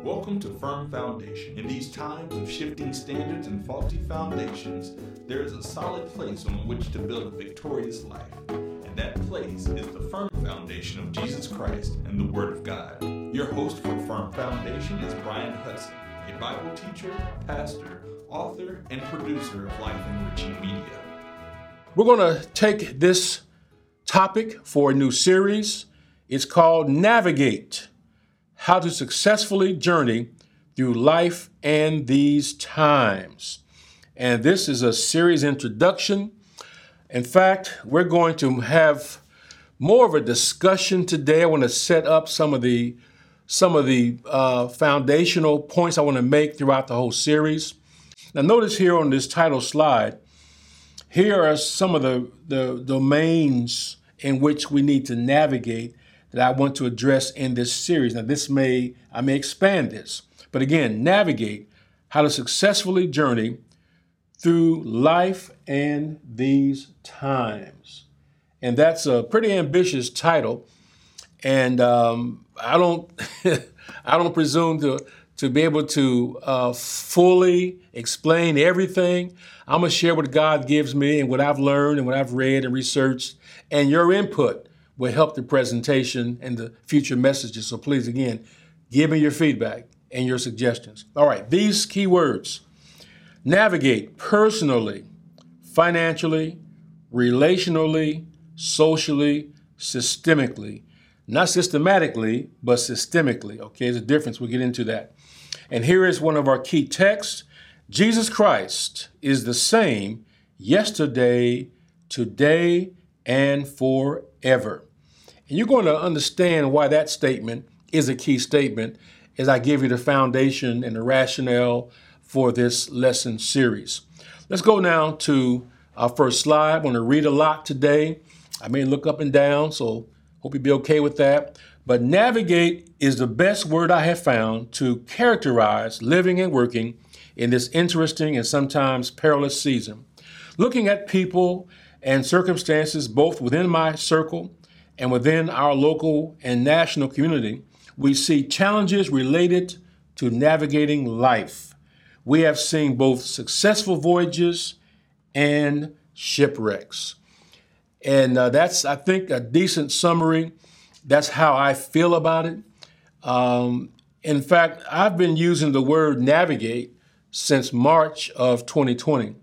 Welcome to Firm Foundation. In these times of shifting standards and faulty foundations, there is a solid place on which to build a victorious life. And that place is the firm foundation of Jesus Christ and the Word of God. Your host for Firm Foundation is Brian Hudson, a Bible teacher, pastor, author, and producer of Life Enriching Media. We're going to take this topic for a new series. It's called Navigate: How to Successfully Journey Through Life and These Times. And this is a series introduction. In fact, we're going to have more of a discussion today. I want to set up some of the foundational points I want to make throughout the whole series. Now, notice here on this title slide, here are some of the domains in which we need to navigate that I want to address in this series. Now, I may expand this, but again, navigate: how to successfully journey through life and these times. And that's a pretty ambitious title, and I don't I don't presume to be able to fully explain everything. I'm gonna share what God gives me and what I've learned and what I've read and researched, and your input will help the presentation and the future messages. So please, again, give me your feedback and your suggestions. All right, these key words: navigate personally, financially, relationally, socially, systemically. Not systematically, but systemically. Okay, there's a difference. We'll get into that. And here is one of our key texts. Jesus Christ is the same yesterday, today, and forever. And you're going to understand why that statement is a key statement as I give you the foundation and the rationale for this lesson series. Let's go now to our first slide. I'm going to read a lot today. I may look up and down, so hope you'll be okay with that. But navigate is the best word I have found to characterize living and working in this interesting and sometimes perilous season. Looking at people and circumstances both within my circle and within our local and national community, we see challenges related to navigating life. We have seen both successful voyages and shipwrecks. And that's, I think, a decent summary. That's how I feel about it. In fact, I've been using the word navigate since March of 2020.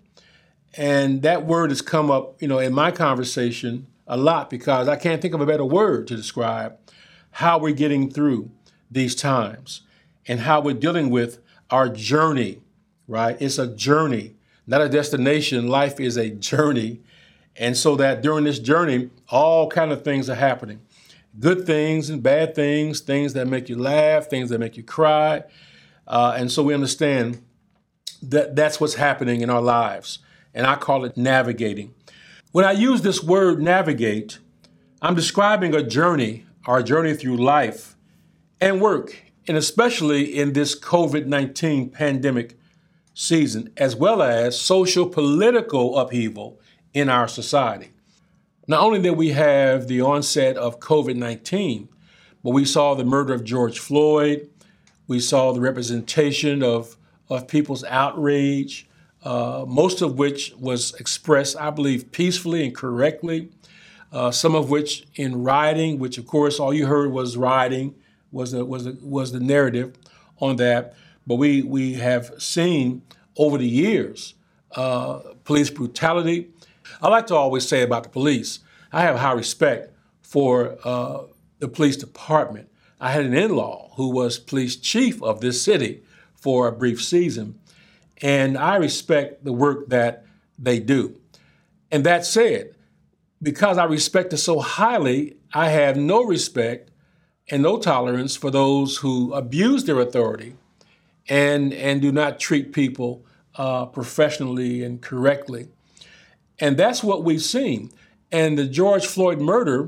And that word has come up, in my conversation a lot because I can't think of a better word to describe how we're getting through these times and how we're dealing with our journey, right? It's a journey, not a destination. Life is a journey. And so that during this journey, all kind of things are happening. Good things and bad things, things that make you laugh, things that make you cry. And so we understand that that's what's happening in our lives. And I call it navigating. When I use this word navigate, I'm describing a journey, our journey through life and work, and especially in this COVID-19 pandemic season, as well as social political upheaval in our society. Not only did we have the onset of COVID-19, but we saw the murder of George Floyd. We saw the representation of people's outrage, most of which was expressed, I believe, peacefully and correctly. Some of which in rioting, which of course all you heard was rioting, was the narrative on that. But we have seen over the years police brutality. I like to always say about the police, I have high respect for the police department. I had an in-law who was police chief of this city for a brief season, and I respect the work that they do. And that said, because I respect it so highly, I have no respect and no tolerance for those who abuse their authority and do not treat people professionally and correctly. And that's what we've seen. And the George Floyd murder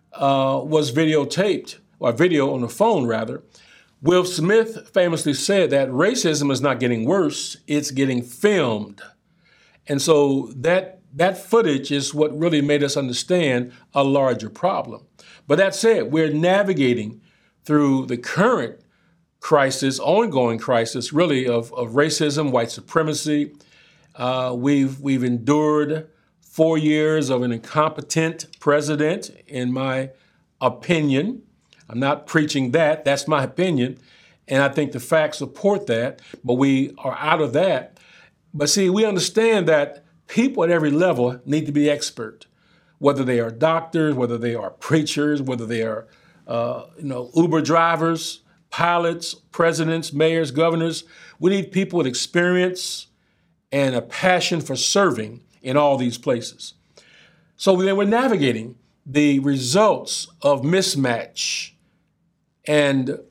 was videotaped, or video on the phone rather. Will Smith famously said that racism is not getting worse, it's getting filmed. And so that footage is what really made us understand a larger problem. But that said, we're navigating through the current crisis, ongoing crisis, really, of racism, white supremacy. We've endured 4 years of an incompetent president, in my opinion. I'm not preaching that. That's my opinion. And I think the facts support that. But we are out of that. But see, we understand that people at every level need to be expert, whether they are doctors, whether they are preachers, whether they are Uber drivers, pilots, presidents, mayors, governors. We need people with experience and a passion for serving in all these places. So then we're navigating the results of mismatch and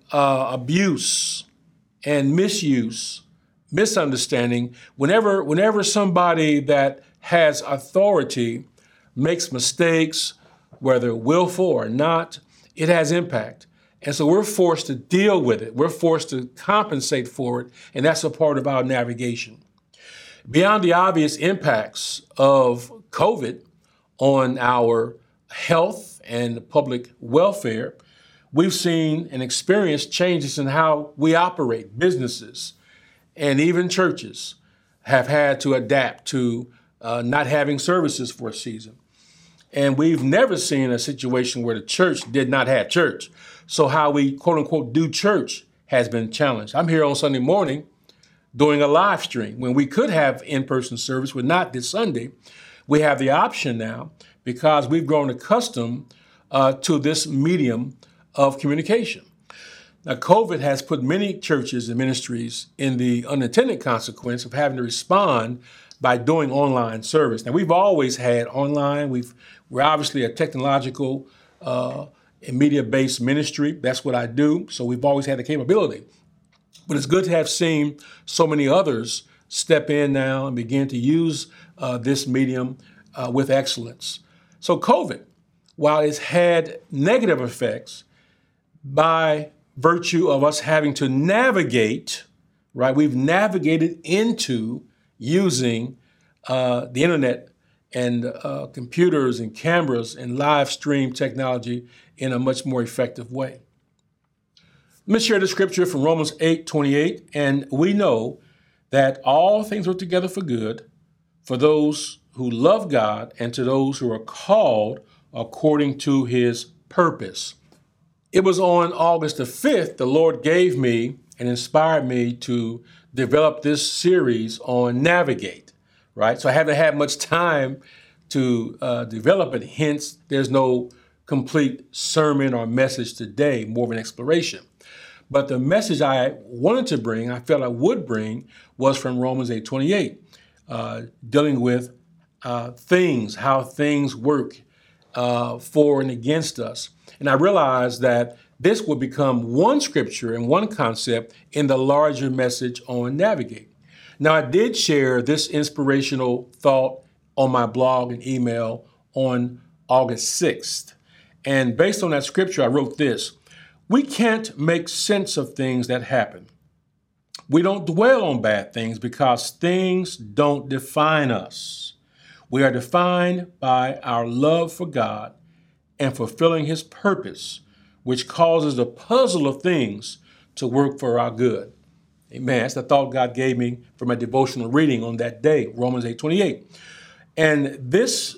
abuse and misuse, misunderstanding. Whenever somebody that has authority makes mistakes, whether willful or not, it has impact. And so we're forced to deal with it. We're forced to compensate for it, and that's a part of our navigation. Beyond the obvious impacts of COVID on our health and public welfare, we've seen and experienced changes in how we operate. Businesses and even churches have had to adapt to not having services for a season. And we've never seen a situation where the church did not have church. So how we, quote unquote, do church has been challenged. I'm here on Sunday morning doing a live stream when we could have in-person service, but not this Sunday. We have the option now because we've grown accustomed to this medium of communication. Now, COVID has put many churches and ministries in the unintended consequence of having to respond by doing online service. Now, we've always had online. We're obviously a technological and media-based ministry. That's what I do. So we've always had the capability. But it's good to have seen so many others step in now and begin to use this medium with excellence. So COVID, while it's had negative effects by virtue of us having to navigate, right? We've navigated into using the internet and computers and cameras and live stream technology in a much more effective way. Let me share the scripture from Romans 8:28, and we know that all things work together for good for those who love God and to those who are called according to his purpose. It was on August the 5th, the Lord gave me and inspired me to develop this series on Navigate, right? So I haven't had much time to develop it. Hence, there's no complete sermon or message today, more of an exploration. But the message I wanted to bring, I felt I would bring, was from Romans 8:28, dealing with things, how things work for and against us. And I realized that this would become one scripture and one concept in the larger message on Navigate. Now, I did share this inspirational thought on my blog and email on August 6th. And based on that scripture, I wrote this: we can't make sense of things that happen. We don't dwell on bad things because things don't define us. We are defined by our love for God and fulfilling his purpose, which causes the puzzle of things to work for our good. Amen. That's the thought God gave me for my devotional reading on that day, Romans 8:28. And this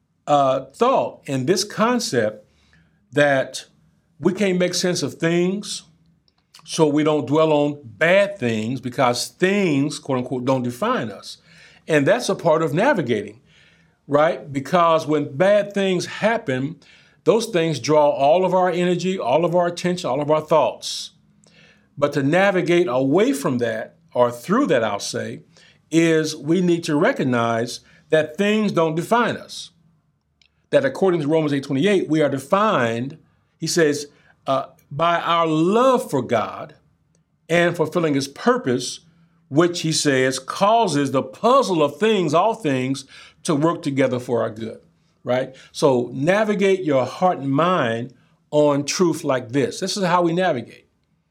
thought and this concept that we can't make sense of things, so we don't dwell on bad things because things, quote unquote, don't define us. And that's a part of navigating, right? Because when bad things happen, those things draw all of our energy, all of our attention, all of our thoughts. But to navigate away from that, or through that, I'll say, is we need to recognize that things don't define us. That according to Romans 8:28, we are defined, he says, by our love for God and fulfilling his purpose, which he says causes the puzzle of things, all things, to work together for our good, right? So navigate your heart and mind on truth like this. This is how we navigate.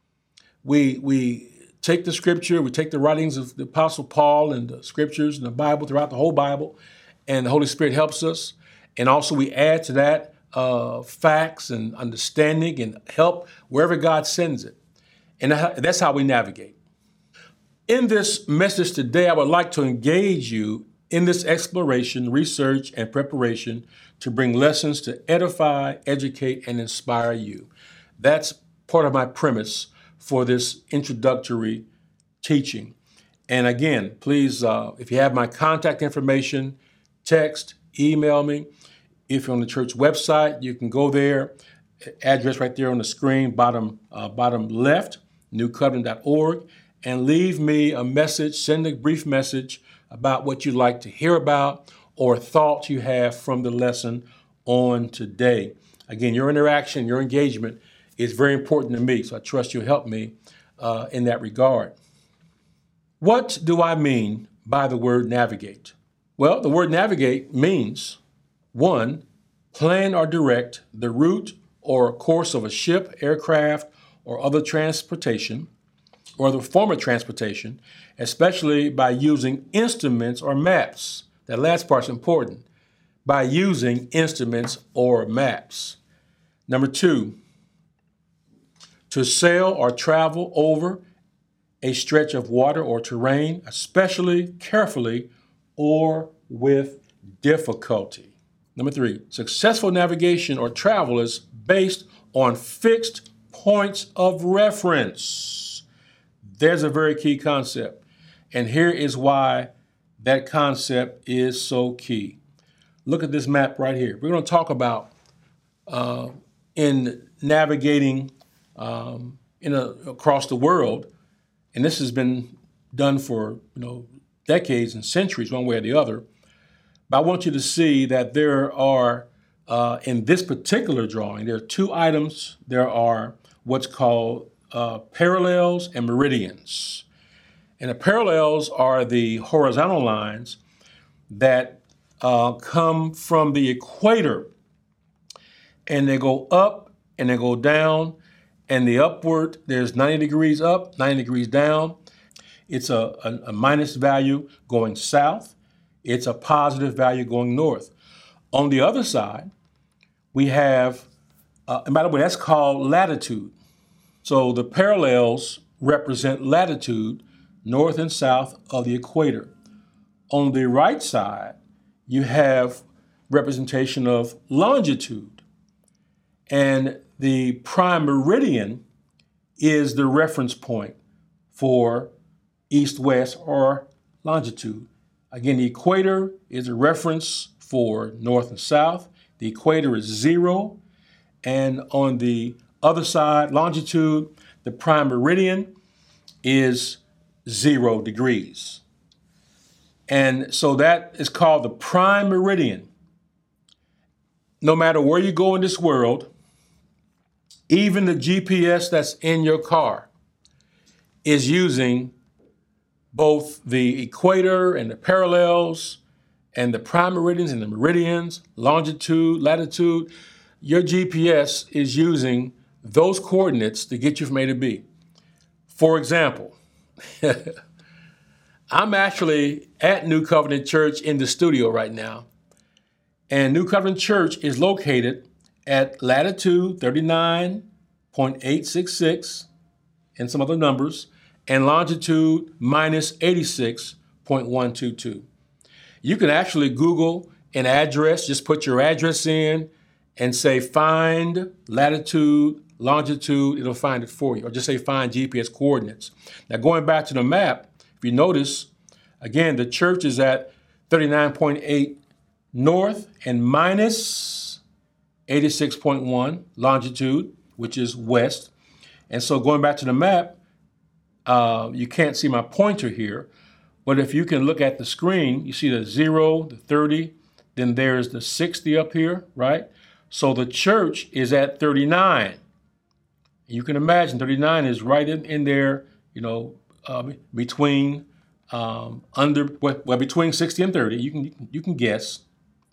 We take the scripture, we take the writings of the Apostle Paul and the scriptures and the Bible throughout the whole Bible, and the Holy Spirit helps us. And also we add to that facts and understanding and help wherever God sends it. And that's how we navigate. In this message today, I would like to engage you in this exploration, research, and preparation to bring lessons to edify, educate, and inspire you. That's part of my premise for this introductory teaching. And again, please, if you have my contact information, text, email me. If you're on the church website, you can go there. Address right there on the screen, bottom left, newcovenant.org, and leave me a message, send a brief message about what you'd like to hear about or thoughts you have from the lesson on today. Again, your interaction, your engagement is very important to me, so I trust you'll help me in that regard. What do I mean by the word navigate? Well, the word navigate means, 1, plan or direct the route or course of a ship, aircraft, or other transportation, or the form of transportation, especially by using instruments or maps. That last part's important. By using instruments or maps. Number 2, to sail or travel over a stretch of water or terrain, especially carefully or with difficulty. Number 3, successful navigation or travel is based on fixed points of reference. There's a very key concept. And here is why that concept is so key. Look at this map right here. We're going to talk about in navigating across the world, and this has been done for decades and centuries, one way or the other. But I want you to see that there are, in this particular drawing, there are 2 items. There are what's called parallels and meridians. And the parallels are the horizontal lines that come from the equator, and they go up and they go down, and the upward, there's 90 degrees up, 90 degrees down. It's a minus value going south. It's a positive value going north. On the other side, we have, and by the way, that's called latitude. So the parallels represent latitude, north and south of the equator. On the right side, you have representation of longitude. And the prime meridian is the reference point for east-west or longitude. Again, the equator is a reference for north and south. The equator is 0. And on the other side, longitude, the prime meridian is 0 degrees. And so that is called the prime meridian. No matter where you go in this world, even the GPS that's in your car is using both the equator and the parallels and the prime meridians and the meridians, longitude, latitude. Your GPS is using those coordinates to get you from A to B. For example, I'm actually at New Covenant Church in the studio right now. And New Covenant Church is located at latitude 39.866 and some other numbers, and longitude minus 86.122. You can actually Google an address, just put your address in and say find latitude, longitude, it'll find it for you. Or just say find GPS coordinates. Now going back to the map, if you notice, again, the church is at 39.8 north and minus 86.1 longitude, which is west. And so going back to the map, you can't see my pointer here, but if you can look at the screen, you see the 0, the 30, then there's the 60 up here, right? So the church is at 39. You can imagine 39 is right in there, between between 60 and 30. You can guess.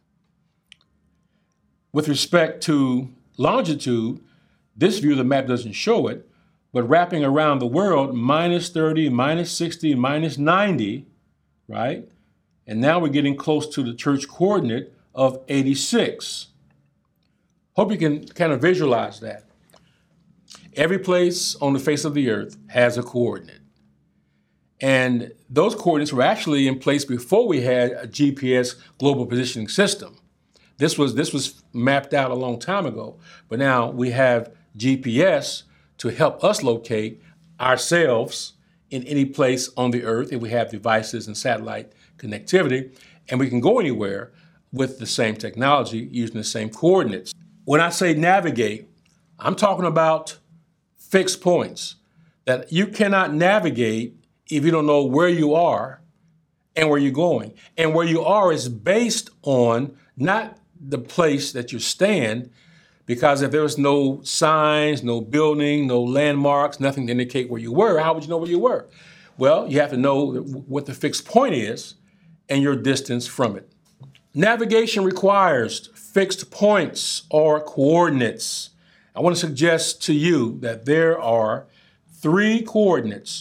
With respect to longitude, this view of the map doesn't show it, but wrapping around the world, minus 30, minus 60, minus 90, right? And now we're getting close to the church coordinate of 86. Hope you can kind of visualize that. Every place on the face of the earth has a coordinate. And those coordinates were actually in place before we had a GPS global positioning system. This was mapped out a long time ago, but now we have GPS to help us locate ourselves in any place on the earth, and we have devices and satellite connectivity, and we can go anywhere with the same technology using the same coordinates. When I say navigate, I'm talking about fixed points that you cannot navigate if you don't know where you are and where you're going. And where you are is based on not the place that you stand, because if there was no signs, no building, no landmarks, nothing to indicate where you were, how would you know where you were? Well, you have to know what the fixed point is and your distance from it. Navigation requires fixed points or coordinates. I want to suggest to you that there are 3 coordinates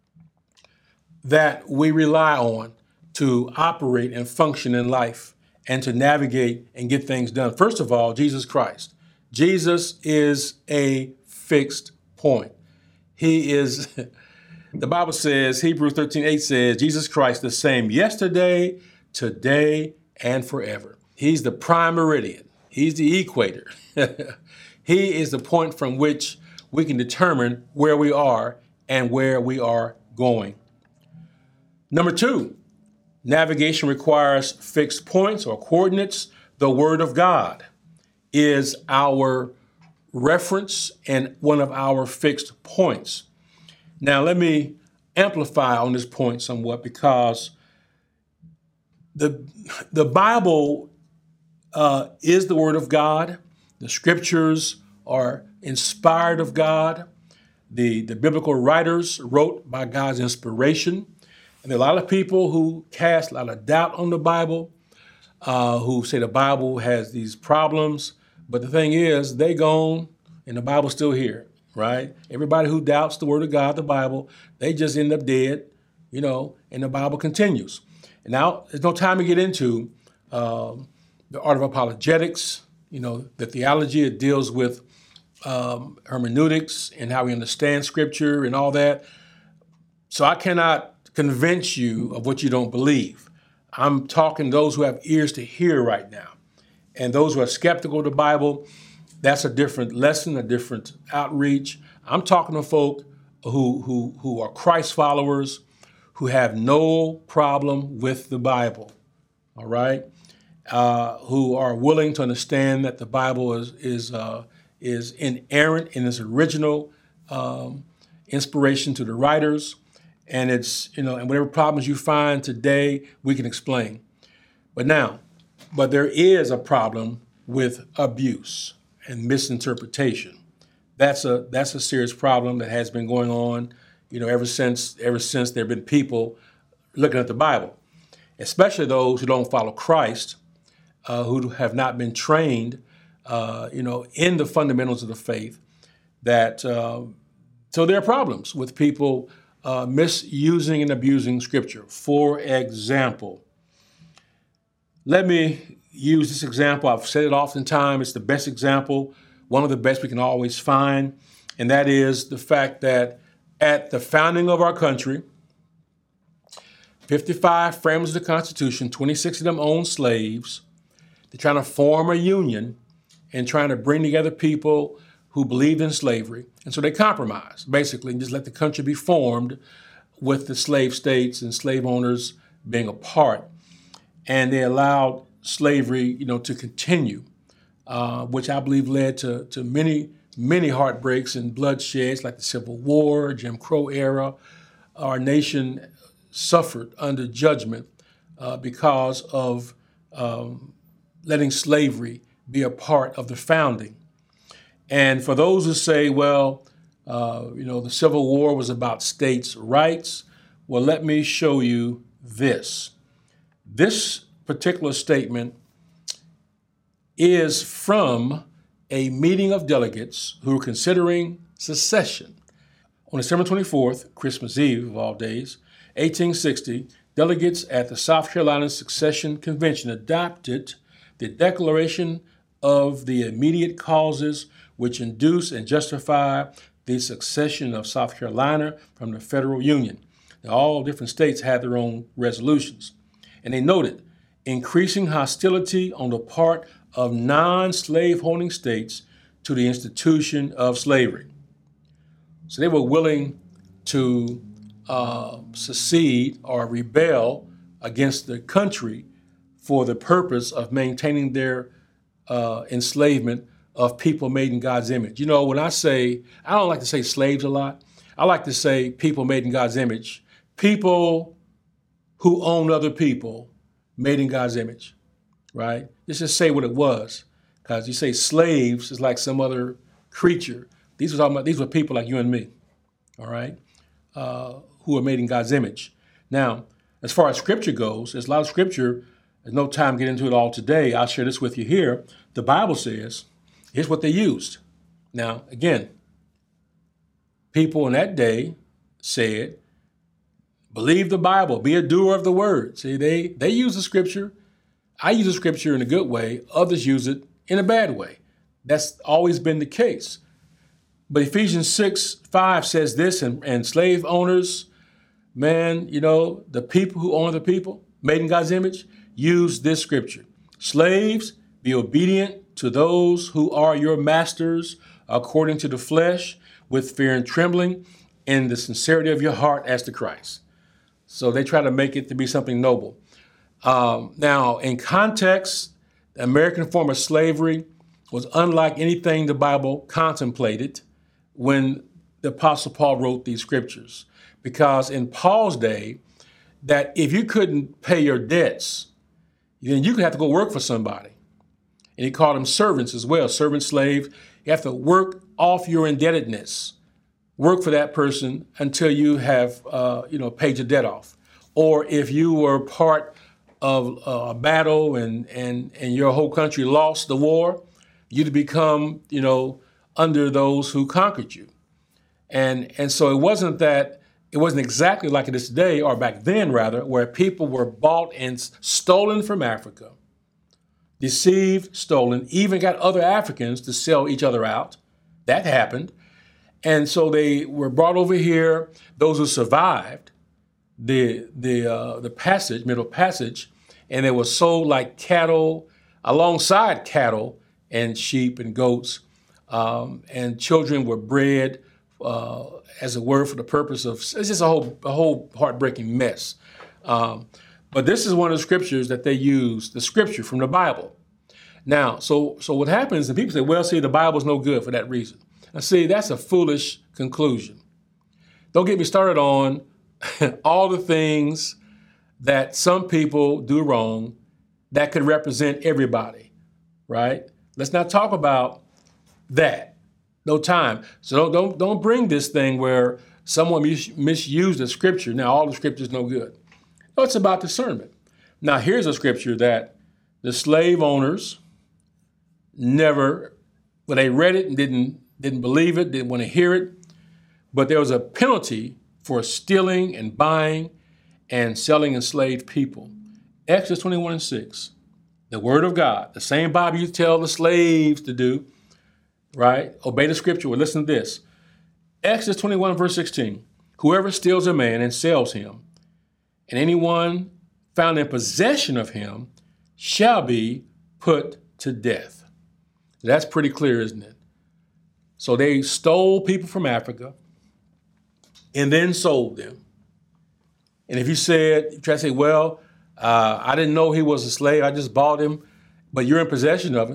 that we rely on to operate and function in life and to navigate and get things done. First of all, Jesus Christ. Jesus is a fixed point. He is, the Bible says, Hebrews 13:8 says, Jesus Christ the same yesterday, today, and forever. He's the prime meridian. He's the equator. He is the point from which we can determine where we are and where we are going. Number 2, navigation requires fixed points or coordinates. The Word of God is our reference and one of our fixed points. Now, let me amplify on this point somewhat, because the Bible is the Word of God. The Scriptures are inspired of God. The biblical writers wrote by God's inspiration. And there are a lot of people who cast a lot of doubt on the Bible, who say the Bible has these problems. But the thing is, they gone and the Bible's still here, right? Everybody who doubts the Word of God, the Bible, they just end up dead, and the Bible continues. And now there's no time to get into the art of apologetics, the theology. It deals with hermeneutics and how we understand Scripture and all that. So I cannot convince you of what you don't believe. I'm talking those who have ears to hear right now. And those who are skeptical of the Bible, that's a different lesson, a different outreach. I'm talking to folk who are Christ followers, who have no problem with the Bible, all right? Who are willing to understand that the Bible is inerrant in its original inspiration to the writers. And it's, and whatever problems you find today, we can explain. But there is a problem with abuse and misinterpretation. That's a serious problem that has been going on, ever since there have been people looking at the Bible, especially those who don't follow Christ, who have not been trained, in the fundamentals of the faith. So there are problems with people misusing and abusing Scripture. For example, let me use this example. I've said it oftentimes. It's the best example, one of the best we can always find, and that is the fact that at the founding of our country, 55 framers of the Constitution, 26 of them owned slaves. They're trying to form a union and trying to bring together people who believed in slavery. And so they compromised, basically, and just let the country be formed with the slave states and slave owners being apart. And they allowed slavery, to continue, which I believe led to many, many heartbreaks and bloodsheds, like the Civil War, Jim Crow era. Our nation suffered under judgment because of letting slavery be a part of the founding. And for those who say, well, the Civil War was about states' rights, well, let me show you this. This particular statement is from a meeting of delegates who were considering secession. On December 24th, Christmas Eve of all days, 1860, delegates at the South Carolina Secession Convention adopted the Declaration of the Immediate Causes which induce and justify the succession of South Carolina from the federal union. Now, all different states had their own resolutions. And they noted increasing hostility on the part of non-slave-holding states to the institution of slavery. So they were willing to secede or rebel against the country for the purpose of maintaining their enslavement of people made in God's image. You know, when I don't like to say slaves a lot. I like to say people made in God's image. People who own other people made in God's image, right? Let's just say what it was. Because you say slaves is like some other creature. These were people like you and me, all right, who are made in God's image. Now, as far as scripture goes, there's a lot of scripture. There's no time to get into it all today. I'll share this with you here. The Bible says, here's what they used. Now, again, people in that day said, believe the Bible, be a doer of the word. See, they use the scripture. I use the scripture in a good way. Others use it in a bad way. That's always been the case. But Ephesians 6:5 says this, and slave owners, man, you know, the people who own the people, made in God's image, use this scripture. Slaves, be obedient to those who are your masters according to the flesh, with fear and trembling, in the sincerity of your heart as to Christ. So they try to make it to be something noble. Now, in context, the American form of slavery was unlike anything the Bible contemplated when the Apostle Paul wrote these scriptures. Because in Paul's day, that if you couldn't pay your debts, then you could have to go work for somebody. And he called them servants as well, servant slaves. You have to work off your indebtedness. Work for that person until you have, paid your debt off. Or if you were part of a battle and your whole country lost the war, you'd become, under those who conquered you. And so it wasn't exactly like it is today, or back then rather, where people were bought and stolen from Africa, deceived, stolen, even got other Africans to sell each other out. That happened. And so they were brought over here. Those who survived the Middle Passage, and they were sold like cattle, alongside cattle and sheep and goats, and children were bred as it were for the purpose of, it's just a whole heartbreaking mess. But this is one of the scriptures that they use, the scripture from the Bible. Now, so what happens, and people say, well, see, the Bible's no good for that reason. Now, see, that's a foolish conclusion. Don't get me started on all the things that some people do wrong that could represent everybody, right? Let's not talk about that. No time. So don't bring this thing where someone misused the scripture. Now, all the scripture is no good. No, it's about discernment. Now, here's a scripture that the slave owners never, when they read it and didn't believe it, didn't want to hear it, but there was a penalty for stealing and buying and selling enslaved people. Exodus 21:6, the word of God, the same Bible you tell the slaves to do, right? Obey the scripture. Well, listen to this. Exodus 21:16, whoever steals a man and sells him, and anyone found in possession of him shall be put to death. That's pretty clear, isn't it? So they stole people from Africa and then sold them. And if you try to say, well, I didn't know he was a slave, I just bought him, but you're in possession of him.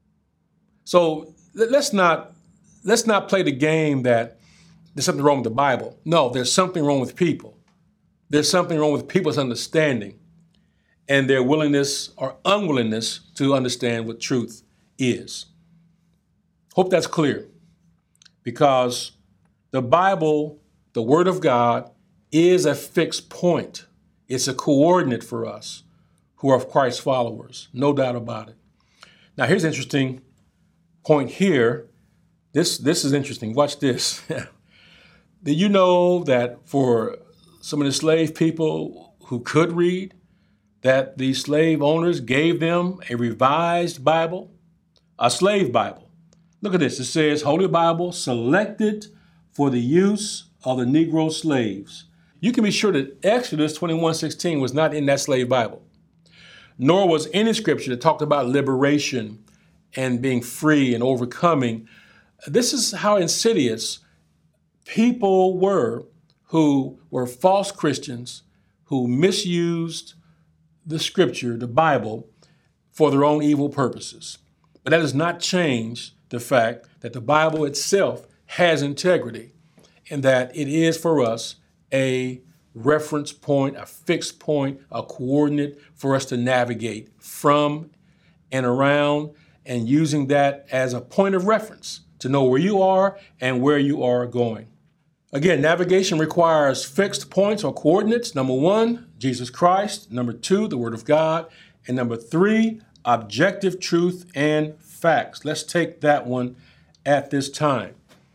So let's not play the game that there's something wrong with the Bible. No, there's something wrong with people. There's something wrong with people's understanding and their willingness or unwillingness to understand what truth is. Hope that's clear, because the Bible, the Word of God, is a fixed point. It's a coordinate for us who are Christ followers, no doubt about it. Now, here's an interesting point here. This is interesting. Watch this. Did you know that for some of the slave people who could read, that the slave owners gave them a revised Bible, a slave Bible? Look at this. It says, Holy Bible, selected for the use of the Negro slaves. You can be sure that Exodus 21:16 was not in that slave Bible, nor was any scripture that talked about liberation and being free and overcoming. This is how insidious people were who were false Christians, who misused the scripture, the Bible, for their own evil purposes. But that does not change the fact that the Bible itself has integrity and that it is for us a reference point, a fixed point, a coordinate for us to navigate from and around, and using that as a point of reference to know where you are and where you are going. Again, navigation requires fixed points or coordinates. Number one, Jesus Christ. Number two, the Word of God. And number three, objective truth and facts. Let's take that one at this time.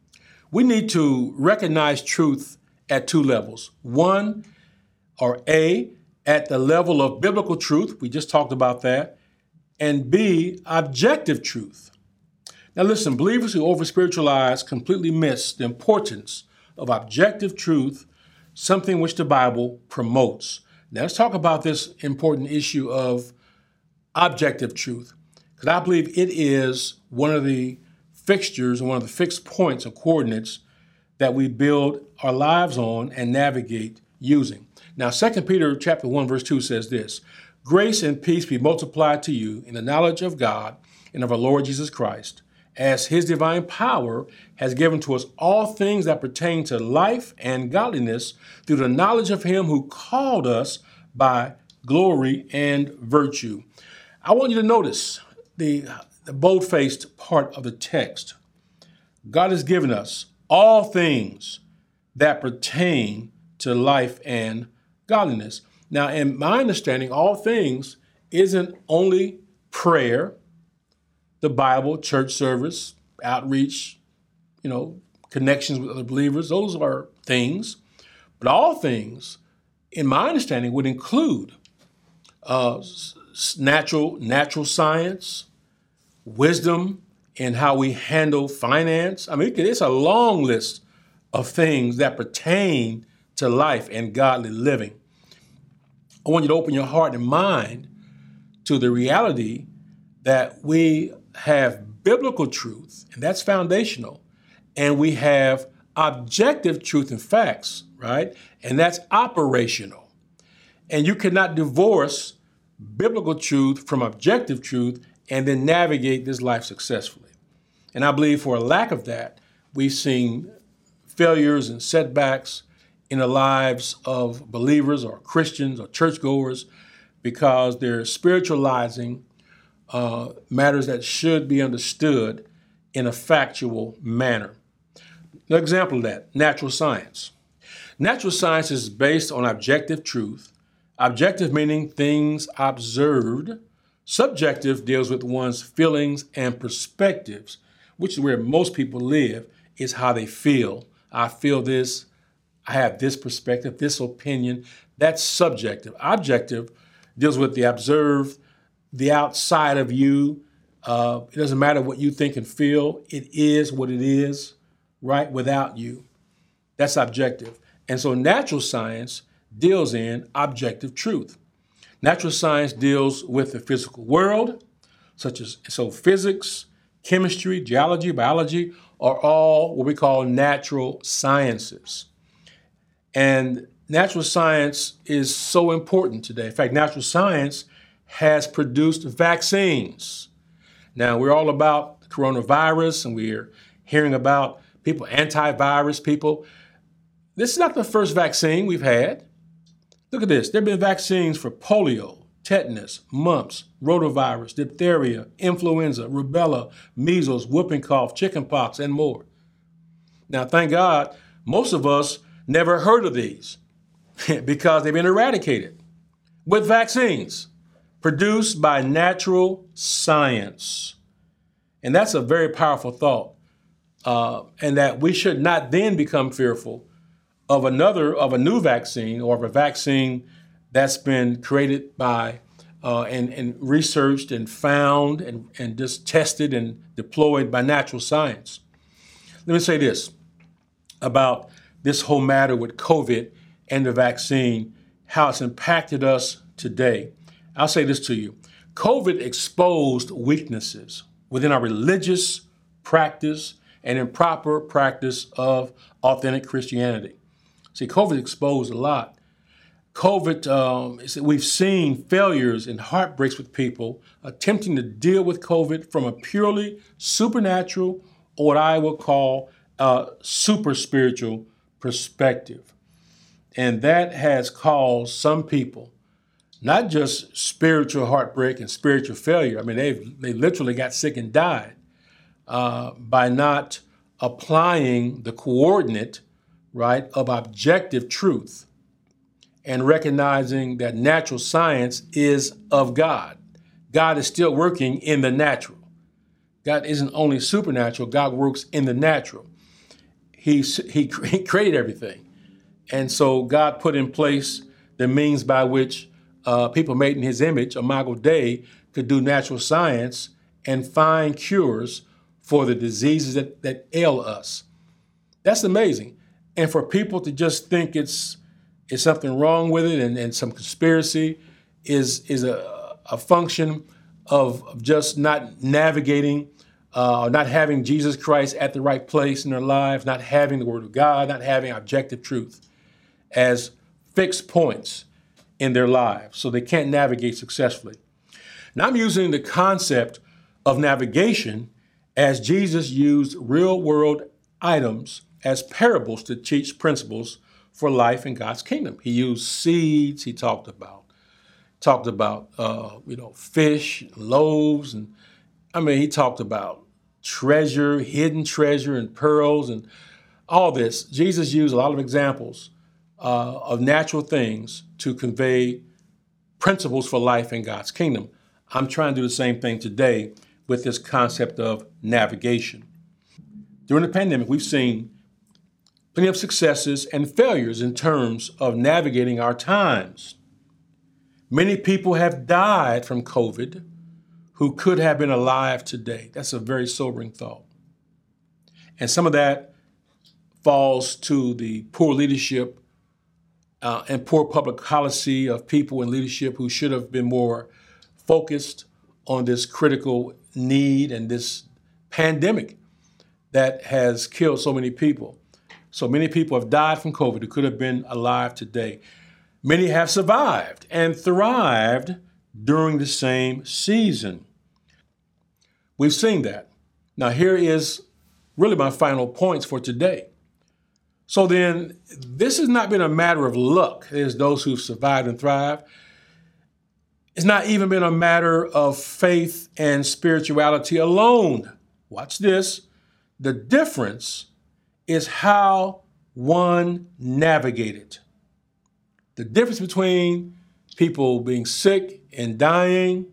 We need to recognize truth at two levels. One, or A, at the level of biblical truth. We just talked about that. And B, objective truth. Now listen, believers who over-spiritualize completely miss the importance of objective truth, something which the Bible promotes. Now let's talk about this important issue of objective truth, because I believe it is one of the fixtures, one of the fixed points or coordinates that we build our lives on and navigate using. Now, 2 Peter chapter 1, verse 2 says this: "Grace and peace be multiplied to you in the knowledge of God and of our Lord Jesus Christ, as his divine power has given to us all things that pertain to life and godliness through the knowledge of him who called us by glory and virtue." I want you to notice the bold-faced part of the text. God has given us all things that pertain to life and godliness. Now, in my understanding, all things isn't only prayer, the Bible, church service, outreach, connections with other believers. Those are things. But all things, in my understanding, would include natural science, wisdom in how we handle finance. I mean, it's a long list of things that pertain to life and godly living. I want you to open your heart and mind to the reality that we have biblical truth, and that's foundational, and we have objective truth and facts, right? And that's operational. And you cannot divorce biblical truth from objective truth and then navigate this life successfully. And I believe for a lack of that, we've seen failures and setbacks in the lives of believers or Christians or churchgoers because they're spiritualizing matters that should be understood in a factual manner. An example of that, natural science. Natural science is based on objective truth. Objective meaning things observed. Subjective deals with one's feelings and perspectives, which is where most people live, is how they feel. I feel this, I have this perspective, this opinion. That's subjective. Objective deals with the observed, the outside of you. It doesn't matter what you think and feel. It is what it is, right, without you. That's objective. And so natural science deals in objective truth. Natural science deals with the physical world, so physics, chemistry, geology, biology are all what we call natural sciences. And natural science is so important today. In fact, natural science has produced vaccines. Now, we're all about coronavirus, and we're hearing about people, antivirus people. This is not the first vaccine we've had. Look at this. There have been vaccines for polio, tetanus, mumps, rotavirus, diphtheria, influenza, rubella, measles, whooping cough, chickenpox, and more. Now, thank God, most of us never heard of these because they've been eradicated with vaccines produced by natural science. And that's a very powerful thought, and that we should not then become fearful of a new vaccine or of a vaccine that's been created by and researched and found and just tested and deployed by natural science. Let me say this. about this whole matter with COVID and the vaccine, how it's impacted us today. I'll say this to you. COVID exposed weaknesses within our religious practice and improper practice of authentic Christianity. See, COVID exposed a lot. We've seen failures and heartbreaks with people attempting to deal with COVID from a purely supernatural, or what I would call a super spiritual perspective. And that has caused some people not just spiritual heartbreak and spiritual failure. I mean, they literally got sick and died by not applying the coordinate, right, of objective truth and recognizing that natural science is of God. God is still working in the natural. God isn't only supernatural, God works in the natural. He created everything. And so God put in place the means by which people made in his image, Imago Dei, could do natural science and find cures for the diseases that ail us. That's amazing. And for people to just think it's something wrong with it and some conspiracy is a function of just not navigating, not having Jesus Christ at the right place in their lives, not having the Word of God, not having objective truth as fixed points in their lives, so they can't navigate successfully. Now I'm using the concept of navigation as Jesus used real-world items as parables to teach principles for life in God's kingdom. He used seeds. He talked about fish, loaves, and he talked about treasure, hidden treasure, and pearls, and all this. Jesus used a lot of examples of natural things to convey principles for life in God's kingdom. I'm trying to do the same thing today with this concept of navigation. During the pandemic, we've seen plenty of successes and failures in terms of navigating our times. Many people have died from COVID who could have been alive today. That's a very sobering thought. And some of that falls to the poor leadership and poor public policy of people in leadership who should have been more focused on this critical need and this pandemic that has killed so many people. So many people have died from COVID who could have been alive today. Many have survived and thrived during the same season. We've seen that. Now here is really my final points for today. So then, this has not been a matter of luck. There's those who've survived and thrived. It's not even been a matter of faith and spirituality alone. Watch this. The difference is how one navigated. The difference between people being sick and dying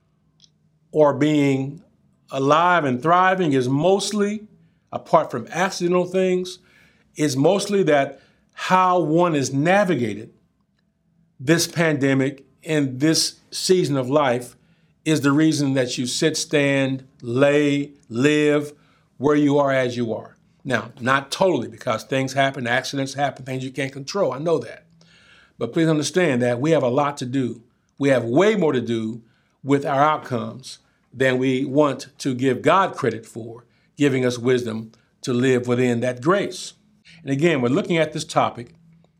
or being alive and thriving is mostly, apart from accidental things, is mostly that how one is navigated this pandemic and this season of life is the reason that you sit, stand, lay, live where you are as you are. Now, not totally, because things happen, accidents happen, things you can't control. I know that. But please understand that we have a lot to do. We have way more to do with our outcomes than we want to give God credit for, giving us wisdom to live within that grace. And again, we're looking at this topic.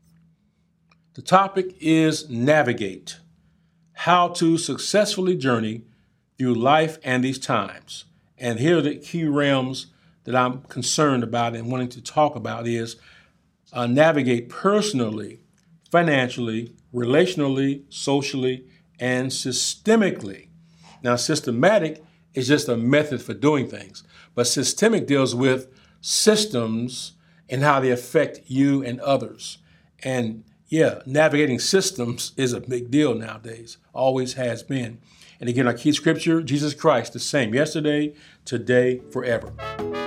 The topic is navigate, how to successfully journey through life and these times. And here are the key realms that I'm concerned about and wanting to talk about is navigate personally, financially, relationally, socially, and systemically. Now, systematic is just a method for doing things, but systemic deals with systems and how they affect you and others. And yeah, navigating systems is a big deal nowadays, always has been. And again, our key scripture, Jesus Christ, the same yesterday, today, forever.